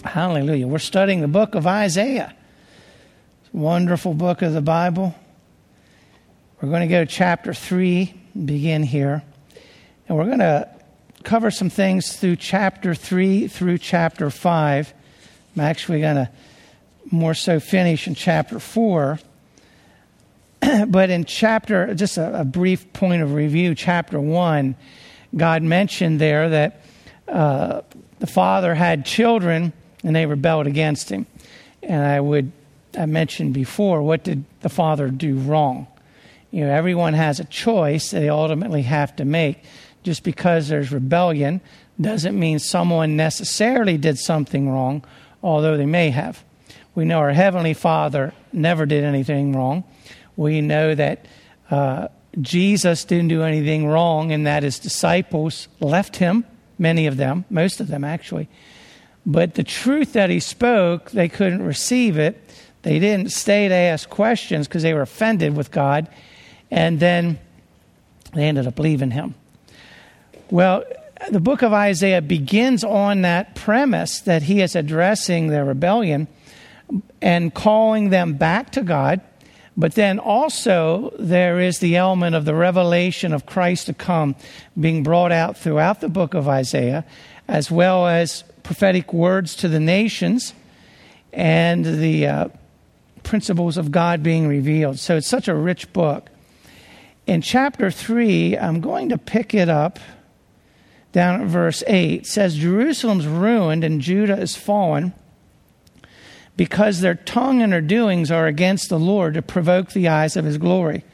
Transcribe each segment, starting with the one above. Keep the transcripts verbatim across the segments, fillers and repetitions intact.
Hallelujah. We're studying the book of Isaiah. It's a wonderful book of the Bible. We're going to go to chapter three, begin here. And we're going to cover some things through chapter three through chapter five. I'm actually going to more so finish in chapter four. But in chapter, just a, a brief point of review, chapter one, God mentioned there that uh, the Father had children and they rebelled against him. And I would, I mentioned before, what did the Father do wrong? You know, everyone has a choice they ultimately have to make. Just because there's rebellion doesn't mean someone necessarily did something wrong, although they may have. We know our Heavenly Father never did anything wrong. We know that uh, Jesus didn't do anything wrong and that his disciples left him, many of them, most of them actually. But the truth that he spoke, they couldn't receive it. They didn't stay to ask questions because they were offended with God. And then they ended up leaving him. Well, the book of Isaiah begins on that premise that he is addressing their rebellion and calling them back to God. But then also there is the element of the revelation of Christ to come being brought out throughout the book of Isaiah, as well as prophetic words to the nations and the uh, principles of God being revealed. So it's such a rich book. In chapter three, I'm going to pick it up down at verse eight. It says, Jerusalem's ruined and Judah is fallen because their tongue and their doings are against the Lord to provoke the eyes of his glory.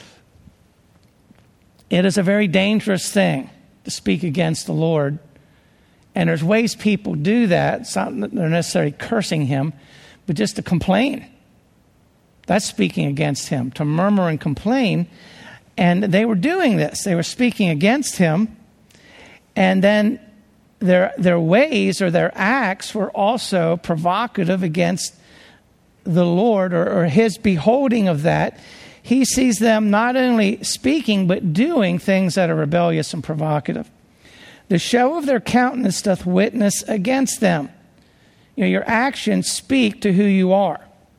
It is a very dangerous thing to speak against the Lord. And there's ways people do that. It's not that they're necessarily cursing him, but just to complain. That's speaking against him, to murmur and complain. And they were doing this. They were speaking against him. And then their their ways or their acts were also provocative against the Lord or, or his beholding of that. He sees them not only speaking, but doing things that are rebellious and provocative. The show of their countenance doth witness against them. You know, your actions speak to who you are.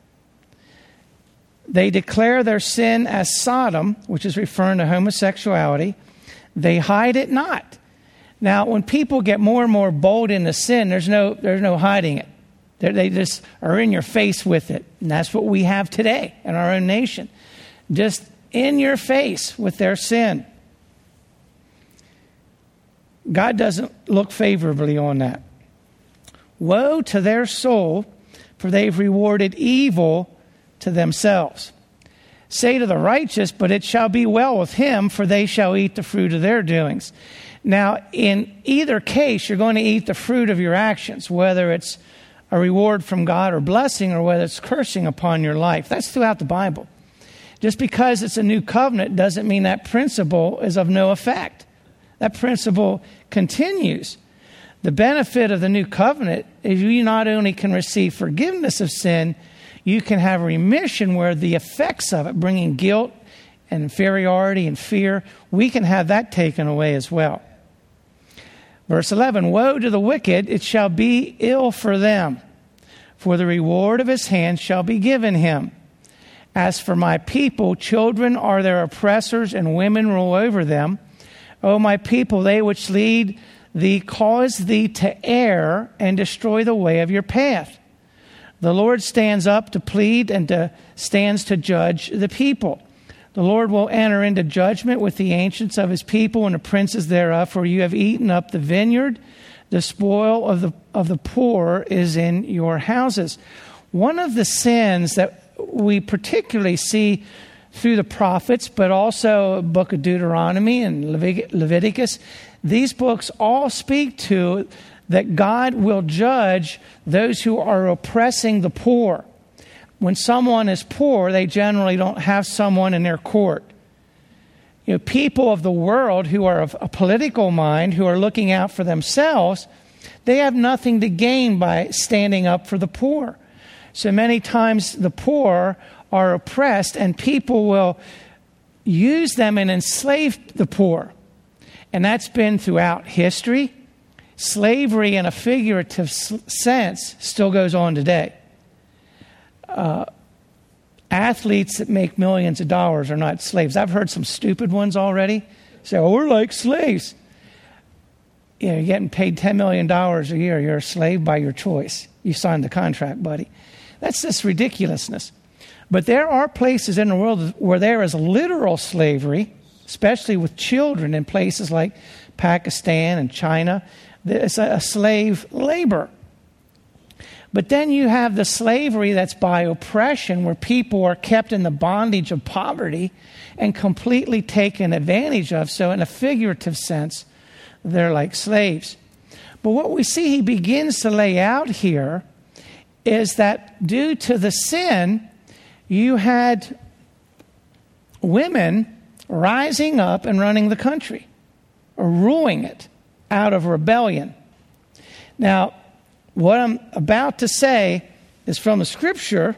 They declare their sin as Sodom, which is referring to homosexuality. They hide it not. Now, when people get more and more bold in the sin, there's no there's no hiding it. They're, they just are in your face with it. And that's what we have today in our own nation. Just in your face with their sin. God doesn't look favorably on that. Woe to their soul, for they've rewarded evil to themselves. Say to the righteous, but it shall be well with him, for they shall eat the fruit of their doings. Now, in either case, you're going to eat the fruit of your actions, whether it's a reward from God or blessing, or whether it's cursing upon your life. That's throughout the Bible. Just because it's a new covenant doesn't mean that principle is of no effect. That principle continues. The benefit of the new covenant is you not only can receive forgiveness of sin, you can have remission where the effects of it, bringing guilt and inferiority and fear, we can have that taken away as well. Verse eleven, woe to the wicked, it shall be ill for them, for the reward of his hand shall be given him. As for my people, children are their oppressors and women rule over them. O my people, they which lead thee cause thee to err and destroy the way of your path. The Lord stands up to plead and to, stands to judge the people. The Lord will enter into judgment with the ancients of his people and the princes thereof, for you have eaten up the vineyard. The spoil of the of the poor is in your houses. One of the sins that we particularly see through the prophets, but also the book of Deuteronomy and Leviticus, these books all speak to that God will judge those who are oppressing the poor. When someone is poor, they generally don't have someone in their court. You know, people of the world who are of a political mind, who are looking out for themselves, they have nothing to gain by standing up for the poor. So many times the poor are oppressed and people will use them and enslave the poor. And that's been throughout history. slavery in a figurative s- sense still goes on today. Uh, athletes that make millions of dollars are not slaves. I've heard some stupid ones already say, oh, we're like slaves. You know, you're getting paid ten million dollars a year. You're a slave by your choice. You signed the contract, buddy. That's just ridiculousness. But there are places in the world where there is literal slavery, especially with children in places like Pakistan and China. It's a slave labor. But then you have the slavery that's by oppression, where people are kept in the bondage of poverty and completely taken advantage of. So in a figurative sense, they're like slaves. But what we see he begins to lay out here is that due to the sin, you had women rising up and running the country, or ruling it out of rebellion. Now, what I'm about to say is from the scripture,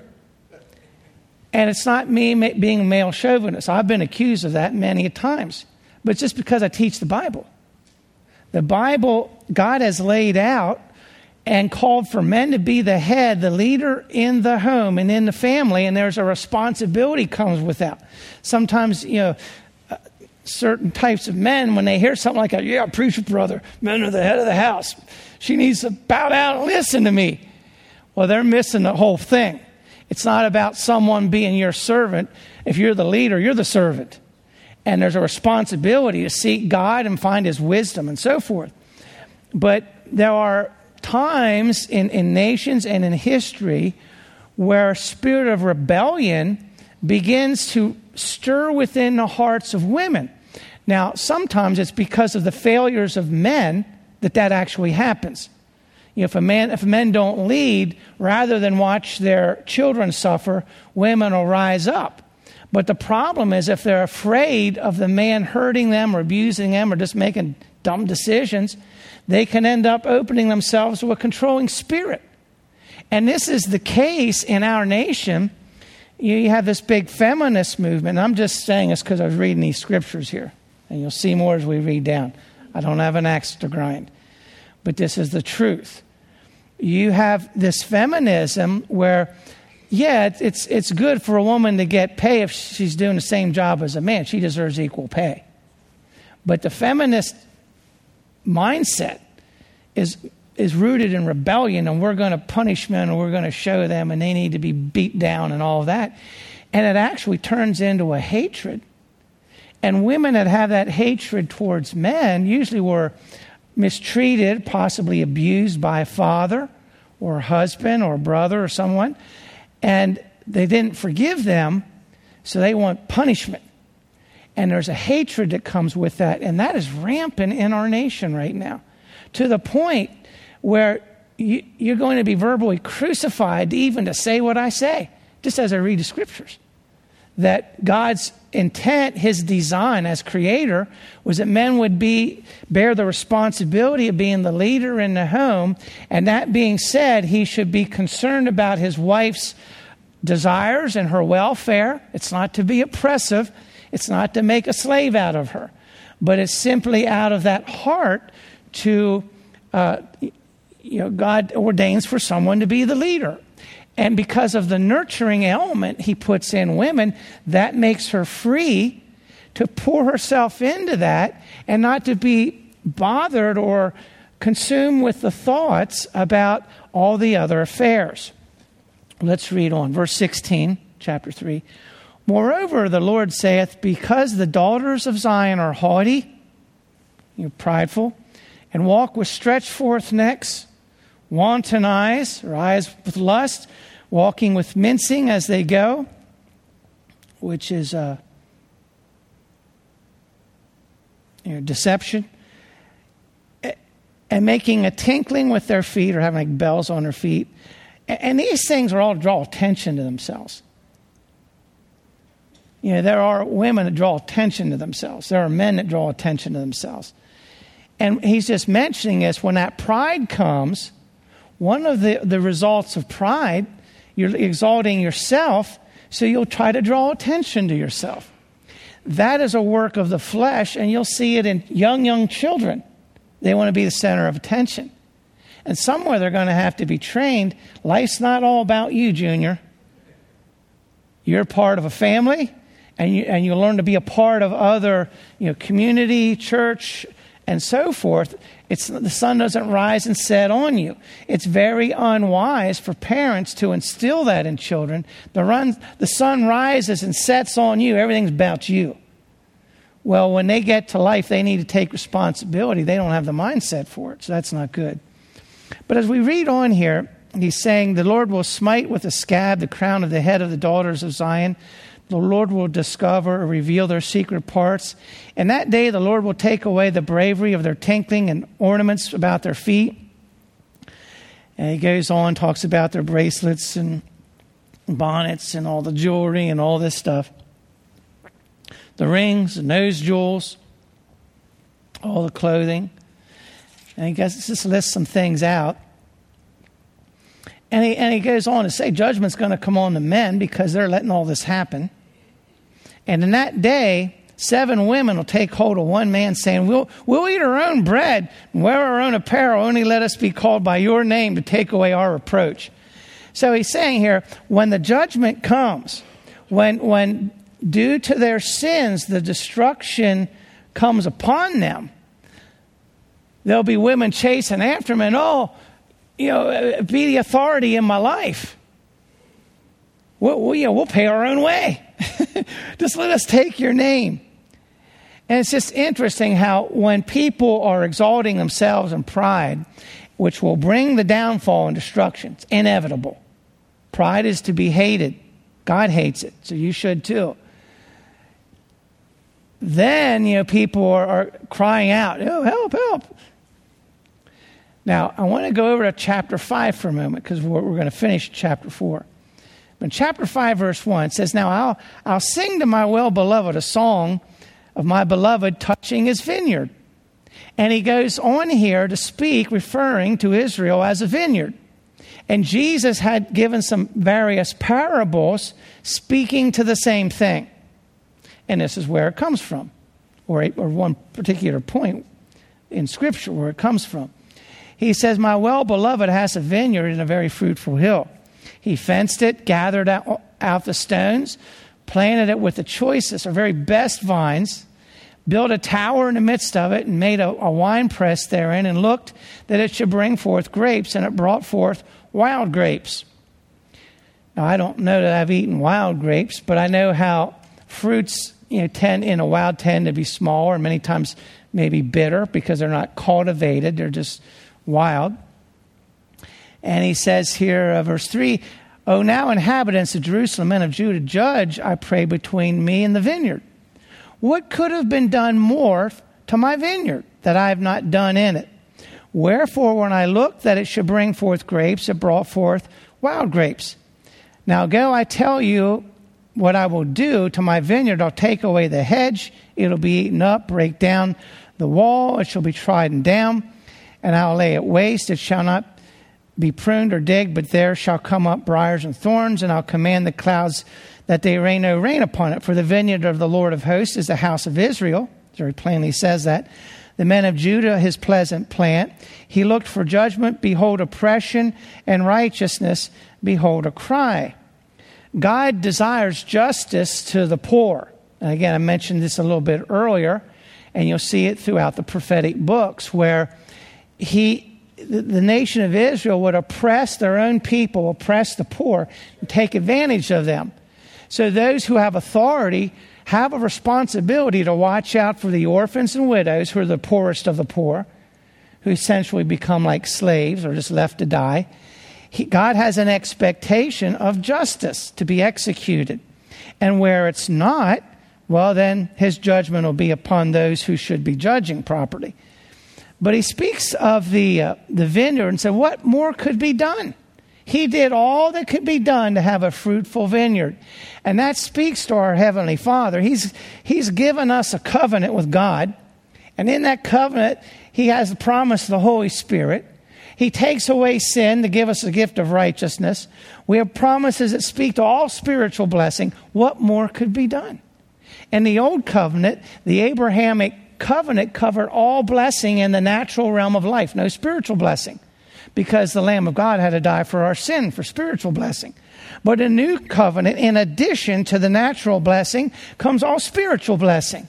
and it's not me being a male chauvinist. I've been accused of that many a times, but it's just because I teach the Bible. The Bible, God has laid out and called for men to be the head, the leader in the home and in the family, and there's a responsibility comes with that. Sometimes, you know, uh, certain types of men, when they hear something like that, yeah, preacher brother, men are the head of the house. She needs to bow down and listen to me. Well, they're missing the whole thing. It's not about someone being your servant. If you're the leader, you're the servant. And there's a responsibility to seek God and find his wisdom and so forth. But there are times in, in nations and in history where a spirit of rebellion begins to stir within the hearts of women. Now, sometimes it's because of the failures of men that that actually happens. You know, if a man, if men don't lead, rather than watch their children suffer, women will rise up. But the problem is if they're afraid of the man hurting them or abusing them or just making dumb decisions, they can end up opening themselves to a controlling spirit. And this is the case in our nation. You have this big feminist movement. I'm just saying this because I was reading these scriptures here. And you'll see more as we read down. I don't have an axe to grind. But this is the truth. You have this feminism where, yeah, it's, it's it's good for a woman to get pay if she's doing the same job as a man. She deserves equal pay. But the feminist mindset is is rooted in rebellion, and we're going to punish men, and we're going to show them, and they need to be beat down and all of that. And it actually turns into a hatred. And women that have that hatred towards men usually were mistreated, possibly abused by a father or a husband or a brother or someone. And they didn't forgive them, so they want punishment. And there's a hatred that comes with that. And that is rampant in our nation right now, to the point where you, you're going to be verbally crucified even to say what I say, just as I read the scriptures. That God's intent, his design as creator, was that men would be bear the responsibility of being the leader in the home. And that being said, he should be concerned about his wife's desires and her welfare. It's not to be oppressive. It's not to make a slave out of her. But it's simply out of that heart to, uh, you know, God ordains for someone to be the leader. And because of the nurturing element he puts in women, that makes her free to pour herself into that and not to be bothered or consumed with the thoughts about all the other affairs. Let's read on. Verse sixteen, chapter three. Moreover, the Lord saith, because the daughters of Zion are haughty, you know, prideful, and walk with stretched forth necks, wanton eyes, or eyes with lust, walking with mincing as they go, which is uh, you know, deception, and making a tinkling with their feet, or having like bells on their feet. And these things are all draw attention to themselves. You know, there are women that draw attention to themselves. There are men that draw attention to themselves. And he's just mentioning this, when that pride comes, one of the, the results of pride, you're exalting yourself, so you'll try to draw attention to yourself. That is a work of the flesh, and you'll see it in young, young children. They want to be the center of attention. And somewhere they're going to have to be trained. Life's not all about you, Junior. You're part of a family, and you and you learn to be a part of other, you know, community, church, and so forth. It's the sun doesn't rise and set on you. It's very unwise for parents to instill that in children. The run, the sun rises and sets on you. Everything's about you. Well, when they get to life, they need to take responsibility. They don't have the mindset for it, so that's not good. But as we read on here, he's saying, the Lord will smite with a scab the crown of the head of the daughters of Zion. The Lord will discover or reveal their secret parts. And that day the Lord will take away the bravery of their tinkling and ornaments about their feet. And he goes on, talks about their bracelets and bonnets and all the jewelry and all this stuff. The rings, the nose jewels, all the clothing. And he goes, just lists some things out. And he, and he goes on to say judgment's going to come on the men because they're letting all this happen. And in that day, seven women will take hold of one man saying, we'll, we'll eat our own bread and wear our own apparel. Only let us be called by your name to take away our reproach. So he's saying here, when the judgment comes, when when due to their sins, the destruction comes upon them, there'll be women chasing after them and, oh, you know, be the authority in my life. We'll, we'll, you know, we'll pay our own way. Just let us take your name. And it's just interesting how when people are exalting themselves in pride, which will bring the downfall and destruction, it's inevitable. Pride is to be hated. God hates it, so you should too. Then, you know, people are, are crying out, oh, help, help. Now, I want to go over to chapter five for a moment because we're, we're going to finish chapter four. But in chapter five, verse one, it says, now I'll, I'll sing to my well-beloved a song of my beloved touching his vineyard. And he goes on here to speak, referring to Israel as a vineyard. And Jesus had given some various parables speaking to the same thing. And this is where it comes from, or, a, or one particular point in Scripture where it comes from. He says, my well-beloved has a vineyard in a very fruitful hill. He fenced it, gathered out, out the stones, planted it with the choicest or very best vines, built a tower in the midst of it, and made a, a wine press therein, and looked that it should bring forth grapes, and it brought forth wild grapes. Now, I don't know that I've eaten wild grapes, but I know how fruits, you know, tend in a wild tend to be smaller and many times maybe bitter because they're not cultivated; they're just wild. And he says here, uh, verse three, "O now inhabitants of Jerusalem and of Judah, judge, I pray, between me and the vineyard. What could have been done more to my vineyard that I have not done in it? Wherefore, when I looked that it should bring forth grapes, it brought forth wild grapes. Now go, I tell you what I will do to my vineyard. I'll take away the hedge. It'll be eaten up, break down the wall. It shall be trodden down, and I'll lay it waste. It shall not be pruned or digged, but there shall come up briars and thorns, and I'll command the clouds that they rain no rain upon it. For the vineyard of the Lord of hosts is the house of Israel." Very plainly says that. "The men of Judah, his pleasant plant. He looked for judgment, behold oppression, and righteousness, behold a cry." God desires justice to the poor. And again, I mentioned this a little bit earlier, and you'll see it throughout the prophetic books, where he the nation of Israel would oppress their own people, oppress the poor, and take advantage of them. So those who have authority have a responsibility to watch out for the orphans and widows, who are the poorest of the poor, who essentially become like slaves or just left to die. He, God has an expectation of justice to be executed. And where it's not, well, then his judgment will be upon those who should be judging properly. But he speaks of the uh, the vineyard and said, what more could be done? He did all that could be done to have a fruitful vineyard. And that speaks to our Heavenly Father. He's, he's given us a covenant with God. And in that covenant, he has the promise of the Holy Spirit. He takes away sin to give us the gift of righteousness. We have promises that speak to all spiritual blessing. What more could be done? In the Old Covenant, the Abrahamic covenant covered all blessing in the natural realm of life, no spiritual blessing, because the Lamb of God had to die for our sin, for spiritual blessing. But a new covenant, in addition to the natural blessing, comes all spiritual blessing.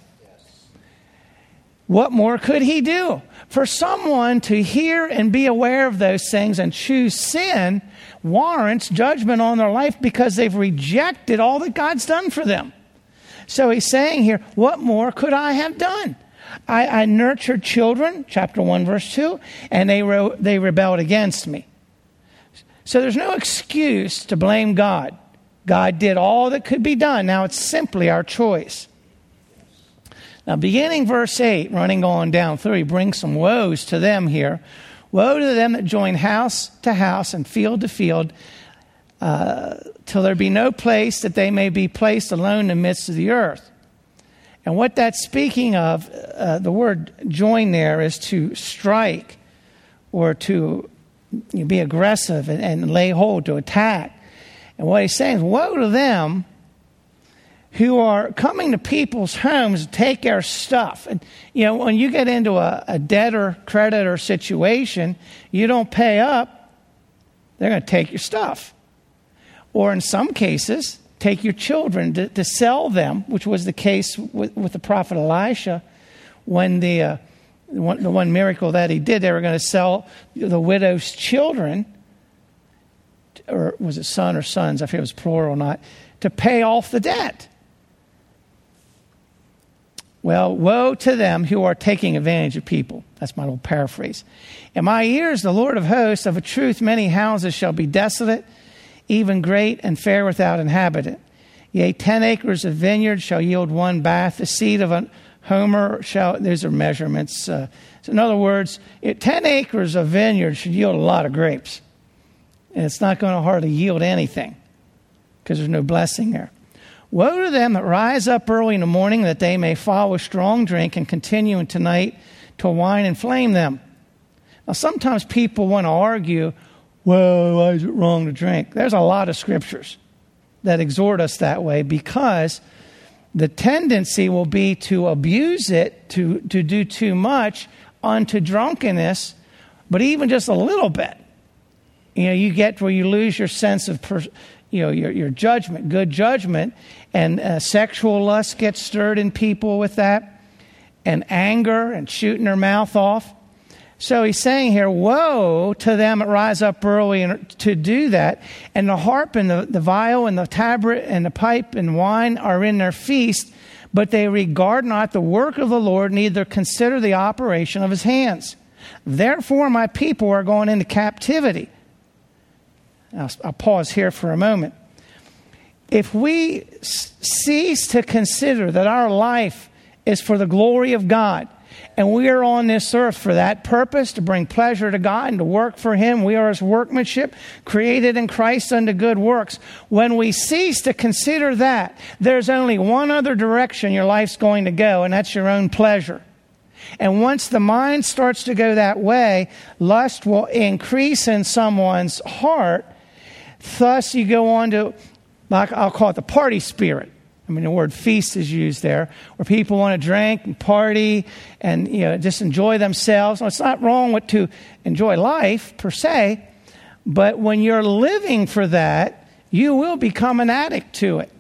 What more could he do? For someone to hear and be aware of those things and choose sin warrants judgment on their life because they've rejected all that God's done for them. So he's saying here, what more could I have done? I, I nurtured children, chapter one, verse two, and they, re- they rebelled against me. So there's no excuse to blame God. God did all that could be done. Now it's simply our choice. Now, beginning verse eight, running on down through, he brings some woes to them here. Woe to them that join house to house and field to field, uh, till there be no place that they may be placed alone in the midst of the earth. And what that's speaking of, uh, the word join there is to strike or to you know, be aggressive and, and lay hold, to attack. And what he's saying is, woe to them who are coming to people's homes to take their stuff. And, you know, when you get into a, a debtor, creditor situation, you don't pay up, they're going to take your stuff. Or in some cases, take your children to, to sell them, which was the case with, with the prophet Elisha. When the, uh, the, one, the one miracle that he did, they were going to sell the widow's children, or was it son or sons, I forget if it was plural or not, to pay off the debt. Well, woe to them who are taking advantage of people. That's my little paraphrase. In my ears, the Lord of hosts, of a truth, many houses shall be desolate, even great and fair without inhabitant. Yea, ten acres of vineyard shall yield one bath. The seed of a homer shall, these are measurements. Uh, so in other words, it, ten acres of vineyard should yield a lot of grapes. And it's not going to hardly yield anything because there's no blessing there. Woe to them that rise up early in the morning, that they may follow strong drink and continue into night till wine inflame them. Now, sometimes people want to argue, well, why is it wrong to drink? There's a lot of scriptures that exhort us that way, because the tendency will be to abuse it, to, to do too much unto drunkenness, but even just a little bit. You know, you get where you lose your sense of, per, you know, your, your judgment, good judgment, and uh, sexual lust gets stirred in people with that, and anger and shooting their mouth off. So he's saying here, woe to them that rise up early and to do that. And the harp and the, the viol and the tabret and the pipe and wine are in their feast, but they regard not the work of the Lord, neither consider the operation of his hands. Therefore my people are going into captivity. I'll, I'll pause here for a moment. If we cease to consider that our life is for the glory of God, and we are on this earth for that purpose, to bring pleasure to God and to work for him, we are his workmanship, created in Christ unto good works. When we cease to consider that, there's only one other direction your life's going to go, and that's your own pleasure. And once the mind starts to go that way, lust will increase in someone's heart. Thus you go on to, like I'll call it the party spirit. I mean, the word feast is used there, where people want to drink and party and, you know, just enjoy themselves. Now, it's not wrong with to enjoy life per se, but when you're living for that, you will become an addict to it.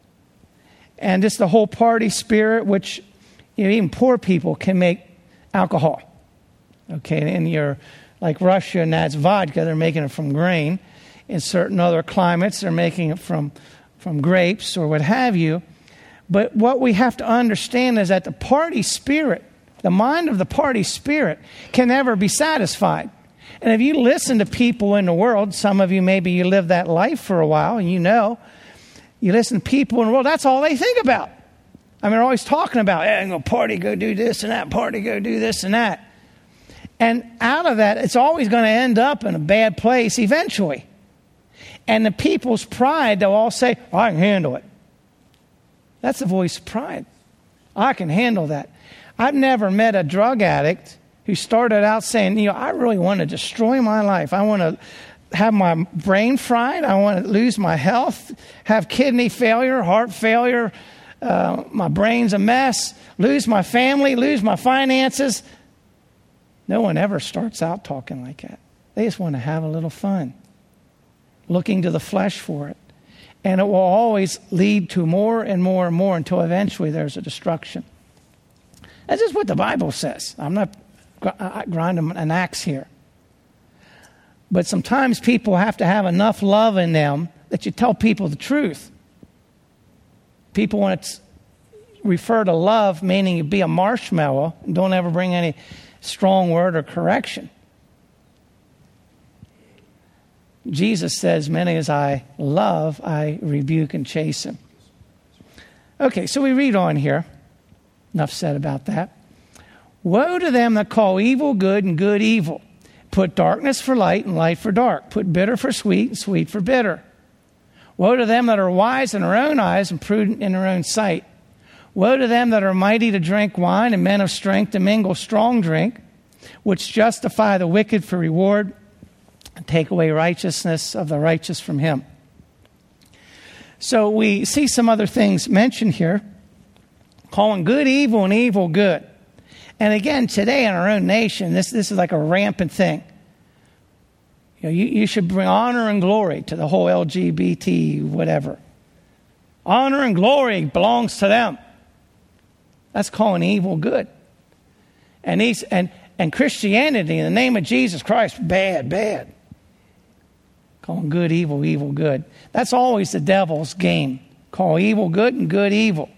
And just the whole party spirit, which, you know, even poor people can make alcohol. Okay, and you're like Russia, and that's vodka. They're making it from grain. In certain other climates, they're making it from from grapes or what have you. But what we have to understand is that the party spirit, the mind of the party spirit, can never be satisfied. And if you listen to people in the world, some of you maybe you live that life for a while, and you know, you listen to people in the world, that's all they think about. I mean, they're always talking about, hey, I'm going to party, go do this and that, party, go do this and that. And out of that, it's always going to end up in a bad place eventually. And the people's pride, they'll all say, oh, I can handle it. That's the voice of pride. I can handle that. I've never met a drug addict who started out saying, you know, I really want to destroy my life. I want to have my brain fried. I want to lose my health, have kidney failure, heart failure, uh, my brain's a mess, lose my family, lose my finances. No one ever starts out talking like that. They just want to have a little fun, looking to the flesh for it. And it will always lead to more and more and more until eventually there's a destruction. That's just what the Bible says. I'm not grinding an axe here. But sometimes people have to have enough love in them that you tell people the truth. People want to refer to love, meaning you be a marshmallow and don't ever bring any strong word or correction. Jesus says, many as I love, I rebuke and chasten. Okay, so we read on here. Enough said about that. Woe to them that call evil good and good evil. Put darkness for light and light for dark. Put bitter for sweet and sweet for bitter. Woe to them that are wise in their own eyes and prudent in their own sight. Woe to them that are mighty to drink wine and men of strength to mingle strong drink, which justify the wicked for reward and take away righteousness of the righteous from him. So we see some other things mentioned here, calling good evil and evil good. And again, today in our own nation, this, this is like a rampant thing. You know, you, you should bring honor and glory to the whole L G B T, whatever. Honor and glory belongs to them. That's calling evil good. And these and, and Christianity in the name of Jesus Christ, bad, bad. Calling good evil, evil good. That's always the devil's game. Call evil good and good evil.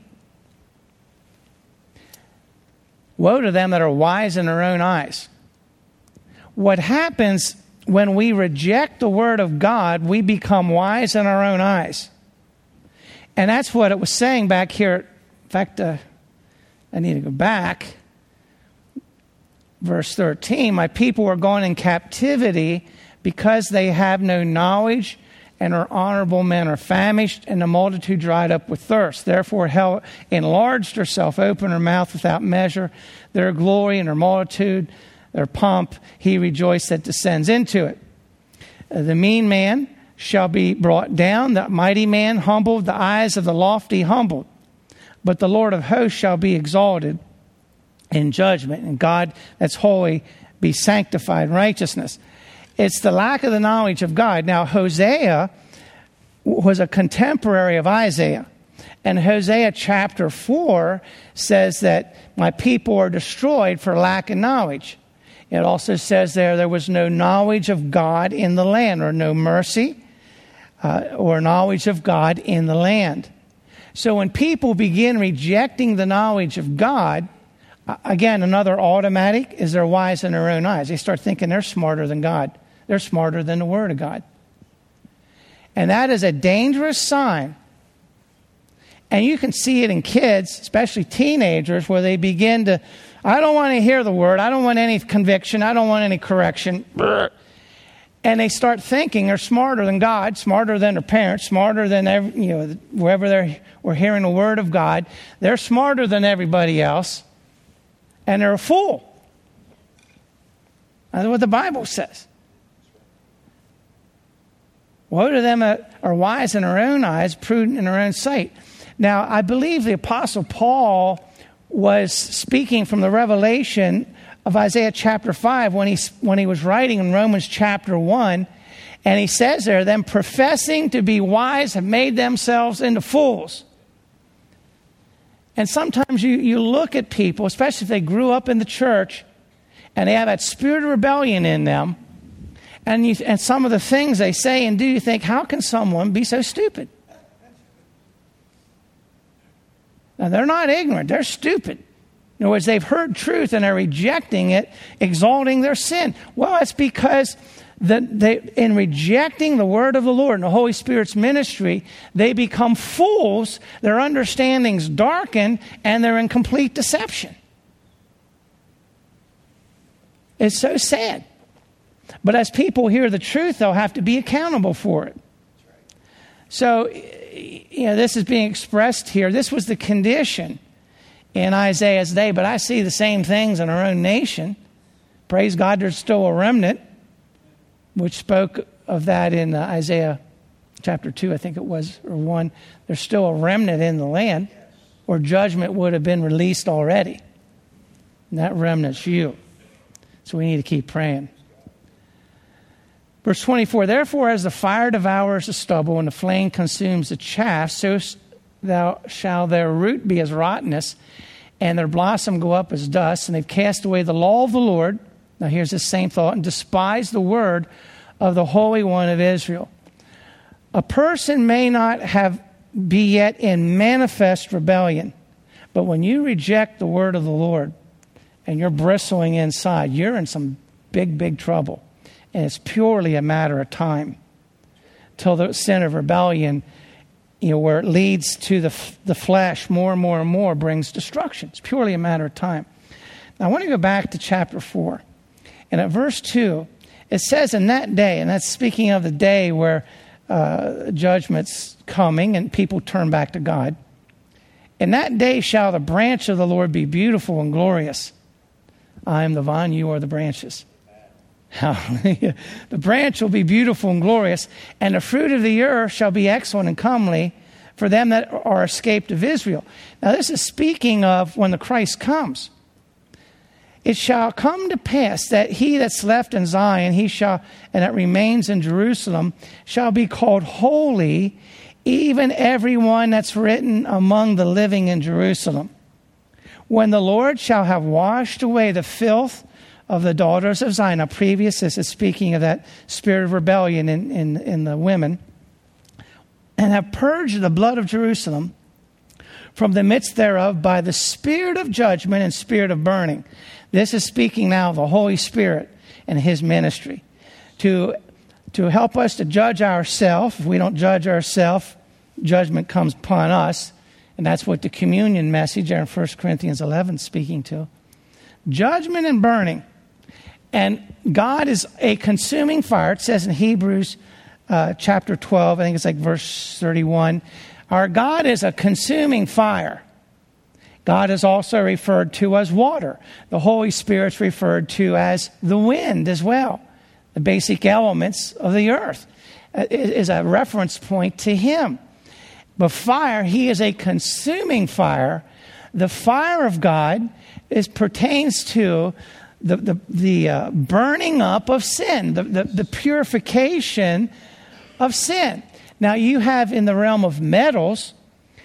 Woe to them that are wise in their own eyes. What happens when we reject the word of God, we become wise in our own eyes. And that's what it was saying back here. In fact, uh, I need to go back. Verse thirteen, my people are gone in captivity because they have no knowledge, and our honorable men are famished, and the multitude dried up with thirst. Therefore hell enlarged herself, opened her mouth without measure. Their glory and their multitude, their pomp, he rejoiced that descends into it. Uh, the mean man shall be brought down, the mighty man humbled, the eyes of the lofty humbled. But the Lord of hosts shall be exalted in judgment, and God that's holy be sanctified in righteousness. It's the lack of the knowledge of God. Now, Hosea was a contemporary of Isaiah. And Hosea chapter four says that my people are destroyed for lack of knowledge. It also says there there was no knowledge of God in the land, or no mercy uh, or knowledge of God in the land. So when people begin rejecting the knowledge of God, again, another automatic is they're wise in their own eyes. They start thinking they're smarter than God. They're smarter than the Word of God. And that is a dangerous sign. And you can see it in kids, especially teenagers, where they begin to, I don't want to hear the Word. I don't want any conviction. I don't want any correction. And they start thinking they're smarter than God, smarter than their parents, smarter than every, you know, wherever they're we're hearing the Word of God. They're smarter than everybody else. And they're a fool. That's what the Bible says. Woe to them that are wise in their own eyes, prudent in their own sight. Now, I believe the Apostle Paul was speaking from the revelation of Isaiah chapter five when he, when he was writing in Romans chapter one. And he says there, them professing to be wise have made themselves into fools. And sometimes you, you look at people, especially if they grew up in the church, and they have that spirit of rebellion in them, and, you, and some of the things they say and do, you think, how can someone be so stupid? Now, they're not ignorant. They're stupid. In other words, they've heard truth and they're rejecting it, exalting their sin. Well, it's because the, they, in rejecting the word of the Lord and the Holy Spirit's ministry, they become fools, their understandings darken, and they're in complete deception. It's so sad. But as people hear the truth, they'll have to be accountable for it. So, you know, this is being expressed here. This was the condition in Isaiah's day, but I see the same things in our own nation. Praise God, there's still a remnant, which spoke of that in uh, Isaiah chapter two, I think it was, or one. There's still a remnant in the land. or judgment would have been released already. And that remnant's you. So we need to keep praying. Verse twenty-four, therefore as the fire devours the stubble and the flame consumes the chaff, so thou shall their root be as rottenness, and their blossom go up as dust, and they've cast away the law of the Lord. Now here's the same thought, and despise the word of the Holy One of Israel. A person may not have be yet in manifest rebellion, but when you reject the word of the Lord and you're bristling inside, you're in some big, big trouble. And it's purely a matter of time till the sin of rebellion, you know, where it leads to the the flesh more and more and more, brings destruction. It's purely a matter of time. Now, I want to go back to chapter four. And at verse two, it says, in that day, and that's speaking of the day where uh, judgment's coming and people turn back to God. In that day shall the branch of the Lord be beautiful and glorious. I am the vine, you are the branches. Hallelujah. The branch will be beautiful and glorious, and the fruit of the earth shall be excellent and comely for them that are escaped of Israel. Now this is speaking of when the Christ comes. It shall come to pass that he that's left in Zion, he shall, and that remains in Jerusalem, shall be called holy, even every one that's written among the living in Jerusalem. When the Lord shall have washed away the filth of the daughters of Zion. Now, previous, this is speaking of that spirit of rebellion in, in, in the women. And have purged the blood of Jerusalem from the midst thereof by the spirit of judgment and spirit of burning. This is speaking now of the Holy Spirit and his ministry. To, to help us to judge ourselves. If we don't judge ourselves, judgment comes upon us. And that's what the communion message there in First Corinthians eleven is speaking to. Judgment and burning. And God is a consuming fire. It says in Hebrews uh, chapter twelve, I think it's like verse thirty-one, our God is a consuming fire. God is also referred to as water. The Holy Spirit's referred to as the wind as well. The basic elements of the earth is a reference point to him. But fire, he is a consuming fire. The fire of God is pertains to the the, the uh, burning up of sin, the, the, the purification of sin. Now you have in the realm of metals,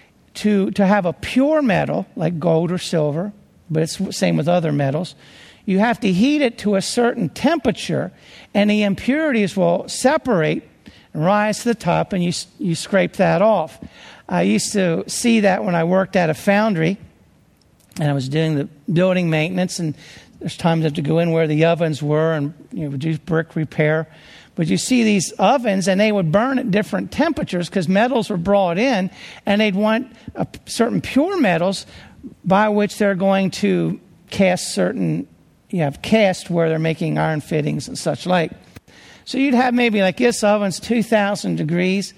to, to have a pure metal, like gold or silver, but it's the same with other metals, you have to heat it to a certain temperature, and the impurities will separate and rise to the top, and you you scrape that off. I used to see that when I worked at a foundry, and I was doing the building maintenance, and there's times I have to go in where the ovens were and you know do brick repair. But you see these ovens, and they would burn at different temperatures because metals were brought in, and they'd want a, certain pure metals by which they're going to cast certain, you have cast where they're making iron fittings and such like. So you'd have maybe like this oven's two thousand degrees,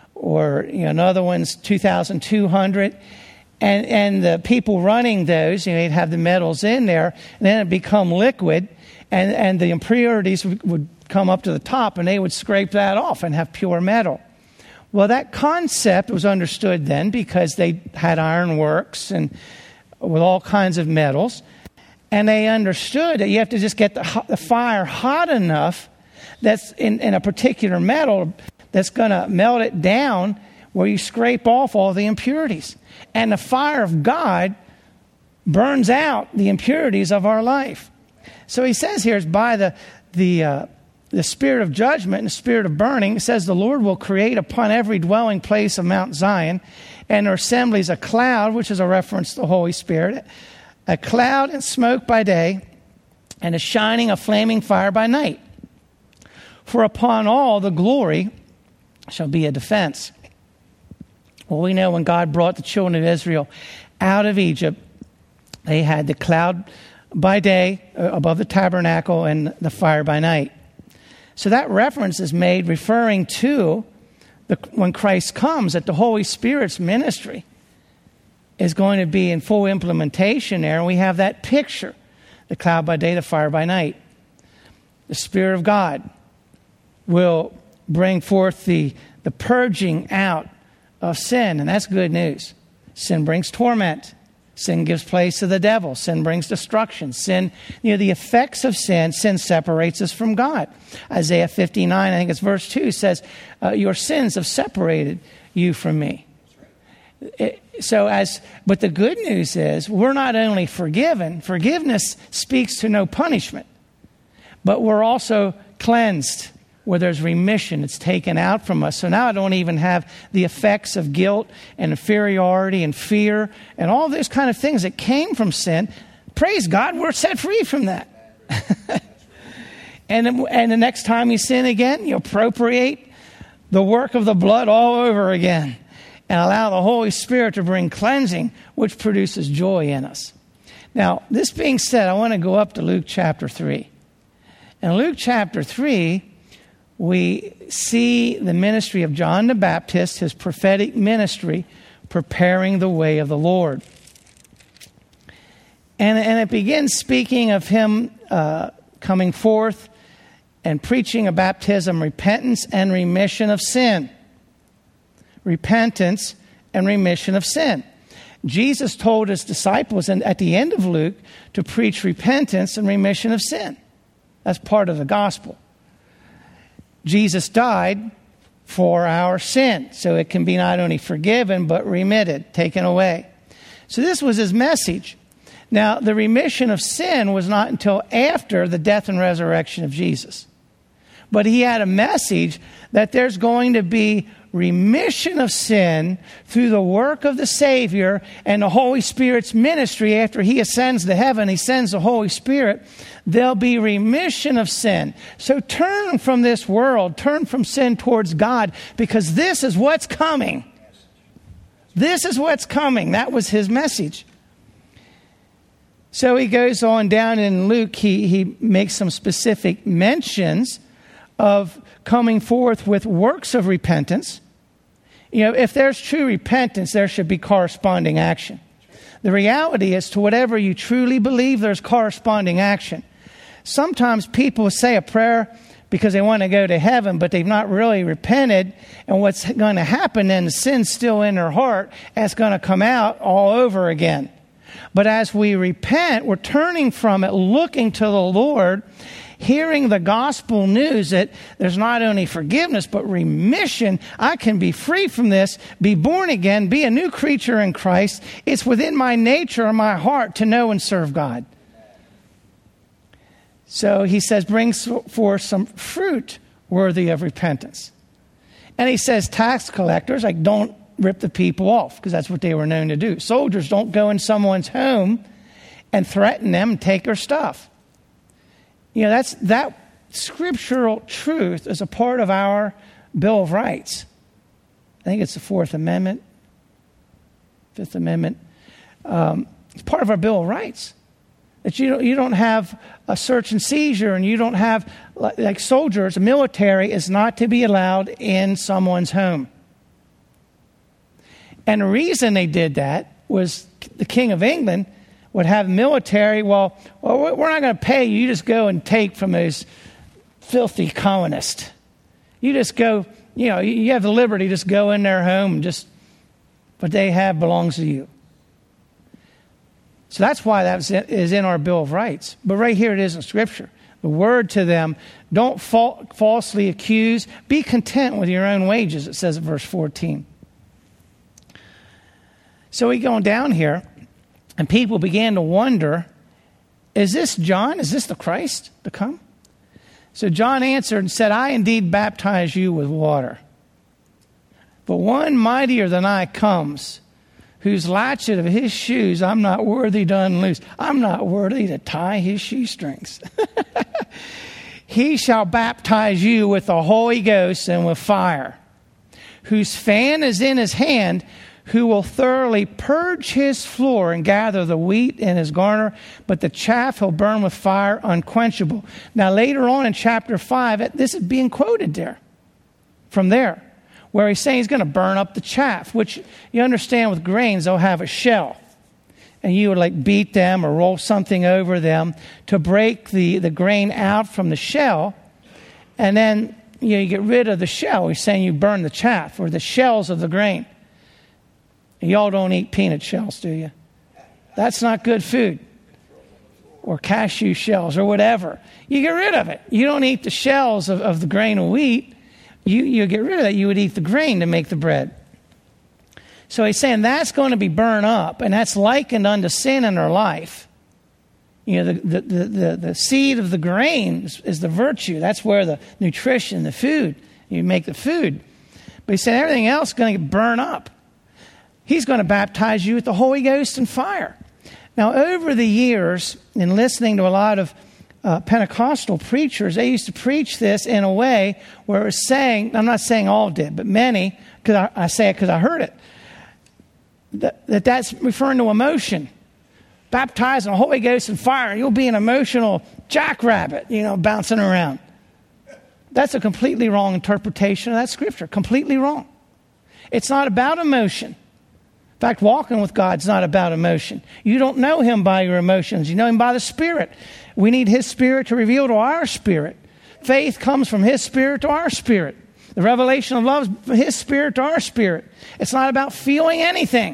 or you know, another one's two thousand two hundred. And and the people running those, you know, they'd have the metals in there, and then it'd become liquid, and, and the impurities would, would come up to the top, and they would scrape that off and have pure metal. Well, that concept was understood then because they had ironworks and with all kinds of metals, and they understood that you have to just get the, the fire hot enough that's in, in a particular metal that's going to melt it down where you scrape off all the impurities. And the fire of God burns out the impurities of our life. So he says here, it's by the the uh, the spirit of judgment and the spirit of burning. It says the Lord will create upon every dwelling place of Mount Zion, and their assemblies a cloud, which is a reference to the Holy Spirit, a cloud and smoke by day, and a shining of flaming fire by night. For upon all the glory shall be a defense. Well, we know when God brought the children of Israel out of Egypt, they had the cloud by day above the tabernacle and the fire by night. So that reference is made referring to the, when Christ comes, that the Holy Spirit's ministry is going to be in full implementation there. And we have that picture, the cloud by day, the fire by night. The Spirit of God will bring forth the, the purging out of sin, and that's good news. Sin brings torment. Sin gives place to the devil. Sin brings destruction. Sin, you know, the effects of sin, sin separates us from God. Isaiah fifty-nine, I think it's verse two, says, uh, your sins have separated you from me. It, so as, but the good news is we're not only forgiven, forgiveness speaks to no punishment, but we're also cleansed where there's remission. It's taken out from us. So now I don't even have the effects of guilt and inferiority and fear and all those kind of things that came from sin. Praise God, we're set free from that. and, and the next time you sin again, you appropriate the work of the blood all over again and allow the Holy Spirit to bring cleansing, which produces joy in us. Now, this being said, I want to go up to Luke chapter three. In Luke chapter three, we see the ministry of John the Baptist, his prophetic ministry, preparing the way of the Lord. And, and it begins speaking of him uh, coming forth and preaching a baptism, repentance and remission of sin. Repentance and remission of sin. Jesus told his disciples and at the end of Luke to preach repentance and remission of sin. That's part of the gospel. Jesus died for our sin, so it can be not only forgiven, but remitted, taken away. So this was his message. Now, the remission of sin was not until after the death and resurrection of Jesus. But he had a message that there's going to be remission of sin through the work of the Savior and the Holy Spirit's ministry. After he ascends to heaven, he sends the Holy Spirit. There'll be remission of sin. So turn from this world, turn from sin towards God, because this is what's coming. This is what's coming. That was his message. So he goes on down in Luke, he, he makes some specific mentions of coming forth with works of repentance. You know, if there's true repentance, there should be corresponding action. The reality is, to whatever you truly believe, there's corresponding action. Sometimes people say a prayer because they want to go to heaven, but they've not really repented. And what's going to happen then, the sin's still in their heart, and it's going to come out all over again. But as we repent, we're turning from it, looking to the Lord, hearing the gospel news that there's not only forgiveness, but remission. I can be free from this, be born again, be a new creature in Christ. It's within my nature and my heart to know and serve God. So he says, bring forth some fruit worthy of repentance. And he says, tax collectors, like, don't rip the people off, because that's what they were known to do. Soldiers don't go in someone's home and threaten them and take their stuff. You know, that's that scriptural truth is a part of our Bill of Rights. I think it's the Fourth Amendment, Fifth Amendment. Um, it's part of our Bill of Rights. That you don't, you don't have a search and seizure, and you don't have, like, like soldiers, the military is not to be allowed in someone's home. And the reason they did that was the King of England would have military, well, well we're not going to pay you. You just go and take from those filthy colonists. You just go, you know, you have the liberty, just go in their home and just, what they have belongs to you. So that's why that is in our Bill of Rights. But right here it is in Scripture. The word to them, don't fa- falsely accuse. Be content with your own wages, it says in verse fourteen. So we go down here, and people began to wonder, is this John? Is this the Christ to come? So John answered and said, I indeed baptize you with water. But one mightier than I comes, whose latchet of his shoes I'm not worthy to unloose. I'm not worthy to tie his shoestrings. He shall baptize you with the Holy Ghost and with fire, whose fan is in his hand, who will thoroughly purge his floor and gather the wheat in his garner, but the chaff he'll burn with fire unquenchable. Now later on in chapter five, this is being quoted there, from there, where he's saying he's going to burn up the chaff, which you understand with grains, they'll have a shell. And you would like beat them or roll something over them to break the, the grain out from the shell. And then, you know, you get rid of the shell. He's saying you burn the chaff or the shells of the grain. Y'all don't eat peanut shells, do you? That's not good food. Or cashew shells or whatever. You get rid of it. You don't eat the shells of, of the grain of wheat. You, you get rid of that. You would eat the grain to make the bread. So he's saying that's going to be burned up, and that's likened unto sin in our life. You know, the, the, the, the, the seed of the grain is, is the virtue. That's where the nutrition, the food, you make the food. But he said everything else is going to get burned up. He's going to baptize you with the Holy Ghost and fire. Now, over the years, in listening to a lot of uh, Pentecostal preachers, they used to preach this in a way where it was saying, I'm not saying all did, but many, because I, I say it because I heard it, that, that that's referring to emotion. Baptized in the Holy Ghost and fire, you'll be an emotional jackrabbit, you know, bouncing around. That's a completely wrong interpretation of that scripture. Completely wrong. It's not about emotion. In fact, walking with God's not about emotion. You don't know him by your emotions. You know him by the Spirit. We need his Spirit to reveal to our spirit. Faith comes from his Spirit to our spirit. The revelation of love is from his Spirit to our spirit. It's not about feeling anything.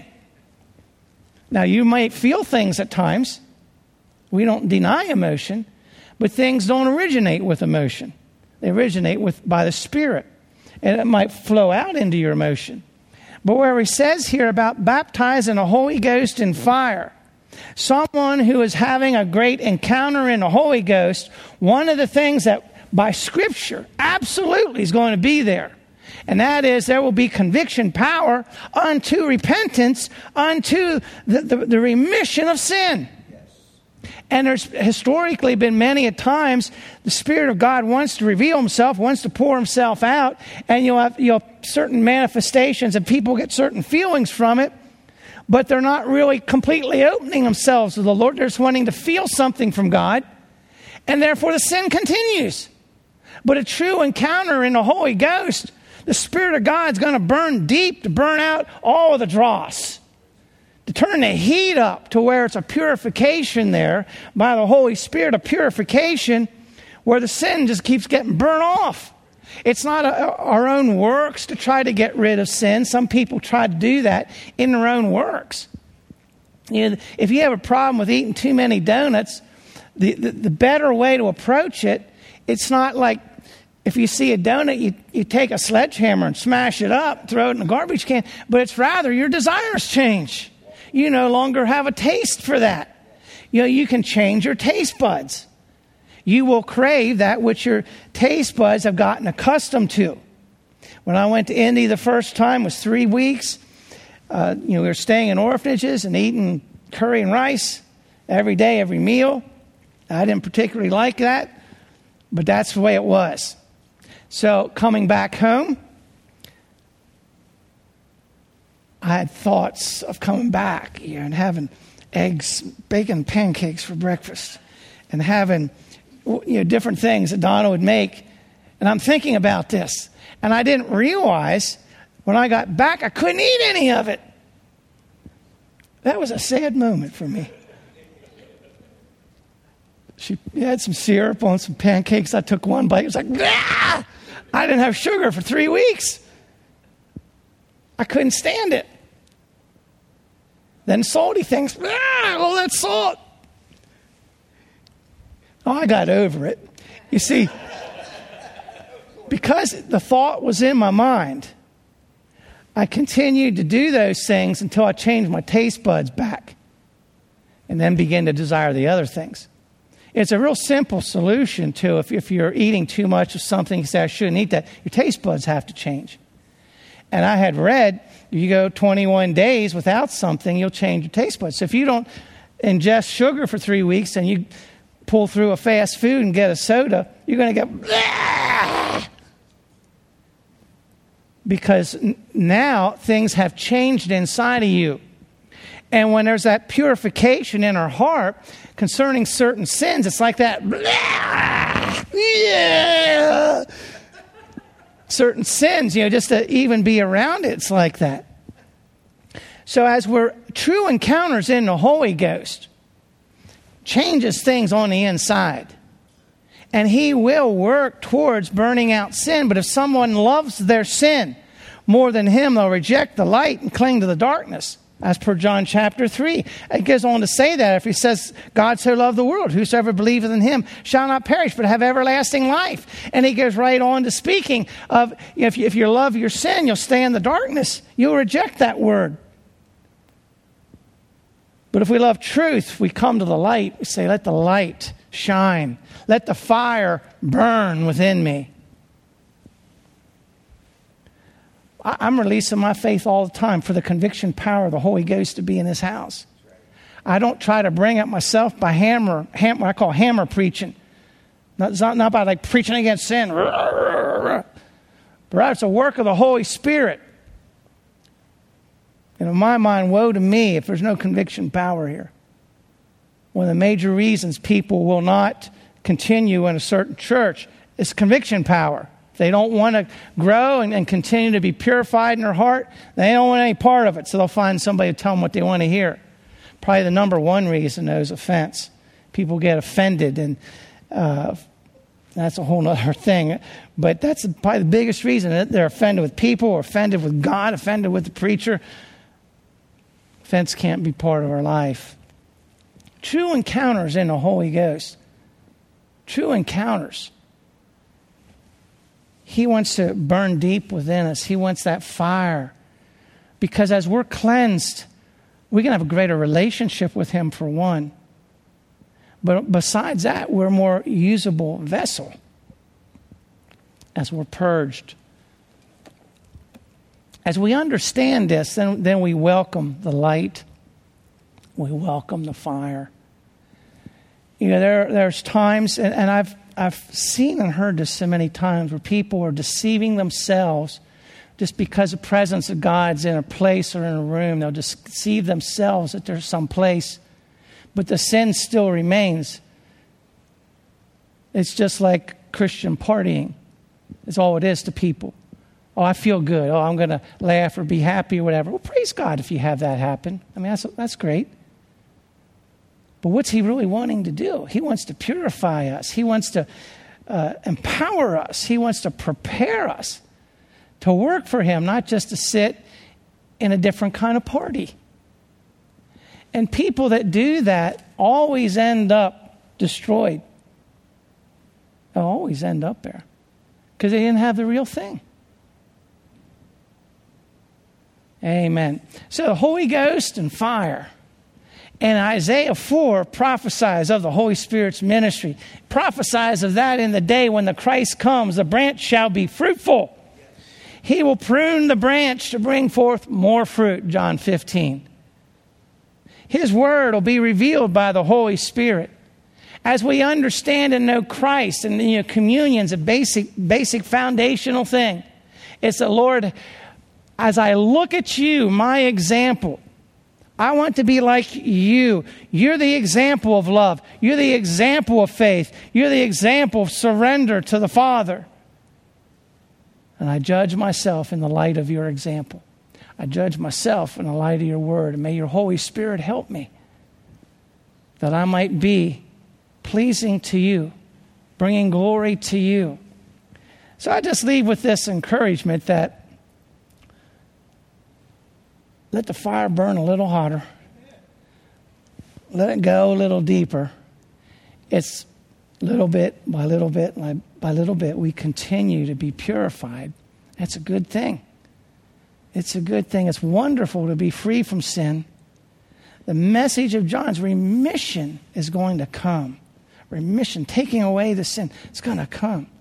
Now, you might feel things at times. We don't deny emotion, but things don't originate with emotion. They originate with by the Spirit, and it might flow out into your emotion. But where he says here about baptizing the Holy Ghost in fire, someone who is having a great encounter in the Holy Ghost, one of the things that by Scripture absolutely is going to be there, and that is there will be conviction power unto repentance, unto the, the, the remission of sin. And there's historically been many a times the Spirit of God wants to reveal himself, wants to pour himself out, and you'll have, you'll have certain manifestations and people get certain feelings from it, but they're not really completely opening themselves to the Lord. They're just wanting to feel something from God, and therefore the sin continues. But a true encounter in the Holy Ghost, the Spirit of God's going to burn deep to burn out all of the dross. To turn the heat up to where it's a purification there by the Holy Spirit, a purification where the sin just keeps getting burnt off. It's not a, our own works to try to get rid of sin. Some people try to do that in their own works. You know, if you have a problem with eating too many donuts, the, the, the better way to approach it, it's not like if you see a donut, you, you take a sledgehammer and smash it up, throw it in a garbage can, but it's rather your desires change. You no longer have a taste for that. You know, you can change your taste buds. You will crave that which your taste buds have gotten accustomed to. When I went to Indy the first time, it was three weeks. Uh, you know, we were staying in orphanages and eating curry and rice every day, every meal. I didn't particularly like that, but that's the way it was. So coming back home, I had thoughts of coming back, you know, and having eggs, bacon, pancakes for breakfast, and having, you know, different things that Donna would make. And I'm thinking about this, and I didn't realize when I got back I couldn't eat any of it. That was a sad moment for me. She had some syrup on some pancakes. I took one bite. It was like, ah! I didn't have sugar for three weeks. I couldn't stand it. Then salty things, ah, all that salt. Oh, I got over it. You see, because the thought was in my mind, I continued to do those things until I changed my taste buds back and then began to desire the other things. It's a real simple solution to if, if you're eating too much of something, you say, I shouldn't eat that. Your taste buds have to change. And I had read, you go twenty-one days without something, you'll change your taste buds. So if you don't ingest sugar for three weeks and you pull through a fast food and get a soda, you're going to get, Bleh! Because n- now things have changed inside of you. And when there's that purification in our heart concerning certain sins, it's like that, Bleh! Yeah! Certain sins, you know, just to even be around it, it's like that. So as we're true encounters in the Holy Ghost, changes things on the inside. And he will work towards burning out sin. But if someone loves their sin more than him, they'll reject the light and cling to the darkness, as per John chapter three. It goes on to say that if he says, God so loved the world, whosoever believeth in him shall not perish, but have everlasting life. And he goes right on to speaking of, if you, if you love your sin, you'll stay in the darkness. You'll reject that word. But if we love truth, we come to the light. We say, let the light shine. Let the fire burn within me. I'm releasing my faith all the time for the conviction power of the Holy Ghost to be in this house. I don't try to bring it myself by hammer, hammer what I call hammer preaching. Not, it's not, not by like preaching against sin. But it's a work of the Holy Spirit. And in my mind, woe to me if there's no conviction power here. One of the major reasons people will not continue in a certain church is conviction power. They don't want to grow and, and continue to be purified in their heart. They don't want any part of it, so they'll find somebody to tell them what they want to hear. Probably the number one reason, though, is offense. People get offended, and uh, that's a whole other thing. But that's probably the biggest reason. They're offended with people, or offended with God, offended with the preacher. Offense can't be part of our life. True encounters in the Holy Ghost. True encounters. He wants to burn deep within us. He wants that fire. Because as we're cleansed, we can have a greater relationship with him, for one. But besides that, we're a more usable vessel as we're purged. As we understand this, then, then we welcome the light. We welcome the fire. You know, there there's times, and, and I've I've seen and heard this so many times, where people are deceiving themselves just because the presence of God's in a place or in a room. They'll deceive themselves that there's some place, but the sin still remains. It's just like Christian partying. It's all it is to people. Oh, I feel good. Oh, I'm going to laugh or be happy or whatever. Well, praise God if you have that happen. I mean, that's that's great. But what's he really wanting to do? He wants to purify us. He wants to uh, empower us. He wants to prepare us to work for him, not just to sit in a different kind of party. And people that do that always end up destroyed. They'll always end up there because they didn't have the real thing. Amen. So the Holy Ghost and fire. And Isaiah four prophesies of the Holy Spirit's ministry. Prophesies of that in the day when the Christ comes, the branch shall be fruitful. He will prune the branch to bring forth more fruit, John fifteen. His word will be revealed by the Holy Spirit. As we understand and know Christ, and you know, communion's a basic, basic foundational thing. It's the Lord, as I look at you, my example, I want to be like you. You're the example of love. You're the example of faith. You're the example of surrender to the Father. And I judge myself in the light of your example. I judge myself in the light of your word. And may your Holy Spirit help me that I might be pleasing to you, bringing glory to you. So I just leave with this encouragement that let the fire burn a little hotter. Let it go a little deeper. It's little bit by little bit by little bit we continue to be purified. That's a good thing. It's a good thing. It's wonderful to be free from sin. The message of John's remission is going to come. Remission, taking away the sin, it's going to come.